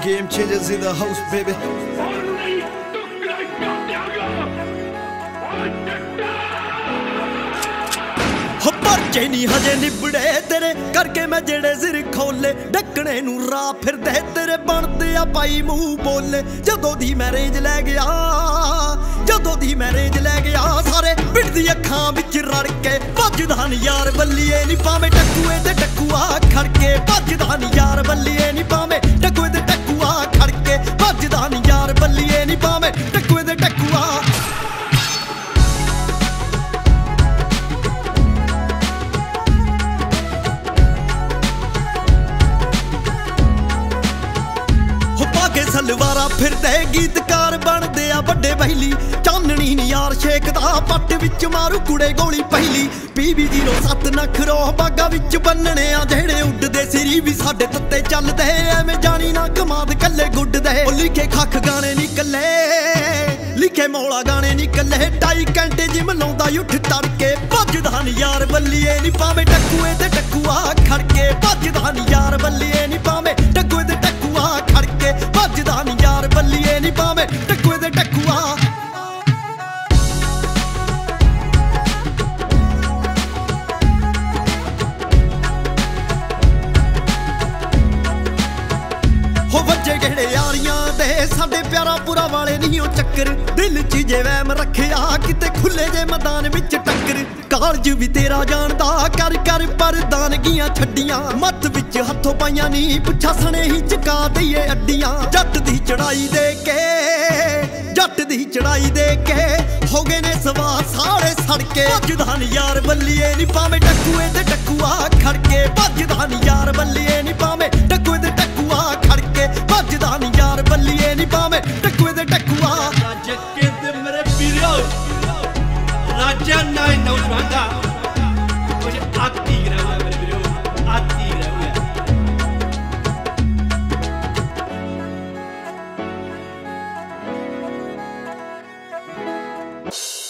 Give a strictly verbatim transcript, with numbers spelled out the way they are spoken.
Game changers in the house, baby. हो परचे नहीं हजे निबड़े तेरे करके मैं जेड़े सिर खोले ढकने नू राह फिरदे तेरे बनदे आ पाई मूंह बोले जदों दी मैरिज लै गया जदों दी मैरिज लै गया सारे पिट दी अखां विच रड़ के भजदा नी यार बल्लीए नी पावे टकुए ते टकुआ खड़के भजदा नी यार बल्लीए नी पावे टकुए ते टकुआ खड़के भजदा नी यार बल्लीए नी पावे टकुए ते टकुआ सलवारा फिरदे गीतकार बनदे आ बड़े बहली चाननी नी यार शेकदा पट विच मारू कुड़े गोली पहली पीवी जीरो सत्त नखरो बागा विच बन्नने आ जेड़े उड्डदे सिरी भी साडे तत्ते चलदे एवें जानी ना कमाद कल्ले गुड्डदे ओ लिखे खख गाने नी कल्ले लिखे मौला गाने नी कल्ले ढाई घंटे जिम लाउंदा उठ तड़के भजदा नी यार बल्लीए नी पावे टकुए ते टकुआ खड़के भजदा नी यार बल्लीए नी पावे टकुए ते टकुआ खड़के भजदा नी यार बल्लीए नी पावे टकुए ते टकुआ हो वज्जे गहड़े यारियां दे साडे प्यारा पुरा वाले नहीं हो चक्कर दिल च जे वैम रखिया किते खुले जे मैदान विच टक्कर कालज भी तेरा जानदा कर कर पर दानगियां छड्डियां मत विच हथों पाइयां नी पुछा सने ही चका दईए अड्डियां जट दी चढ़ाई दे के जट दी चढ़ाई दे के हो गए ने सवा सारे सड़के भजदा नी यार बल्लीए नी पावे टकुए ते टकुआ खड़के भजदा नी यार बल्लीए नी पावे टकुए ते टकुआ खड़के भजदा नी यार बल्लीए नी पावे टकुए ते टकुआ जक्के ते मेरे वीरो राजा नाय नौजवाना मुझे आती रहा मेरे वीरो आती रहा